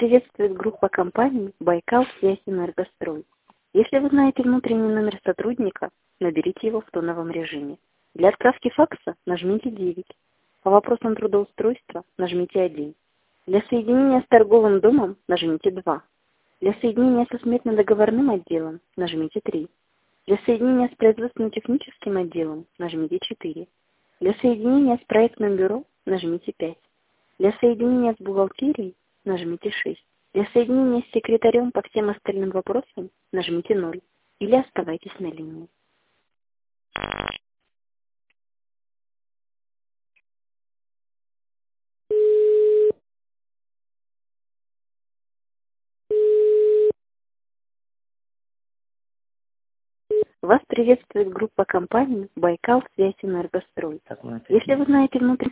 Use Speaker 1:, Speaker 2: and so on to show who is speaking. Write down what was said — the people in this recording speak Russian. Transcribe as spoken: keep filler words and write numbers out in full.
Speaker 1: приветствует группа компаний «Байкал Связь Энергострой». Если вы знаете внутренний номер сотрудника, наберите его в тоновом режиме. Для отправки факса нажмите девять. По вопросам трудоустройства нажмите один. Для соединения с торговым домом нажмите два. Для соединения со сметно-договорным отделом нажмите три. Для соединения с производственно-техническим отделом нажмите четыре. Для соединения с проектным бюро нажмите пять. Для соединения с бухгалтерией нажмите шесть. Для соединения с секретарем по всем остальным вопросам нажмите ноль. Или оставайтесь на линии. Вас приветствует группа компаний «Байкал Связь Энергострой».
Speaker 2: Так, мы
Speaker 1: Если вы знаете внутренний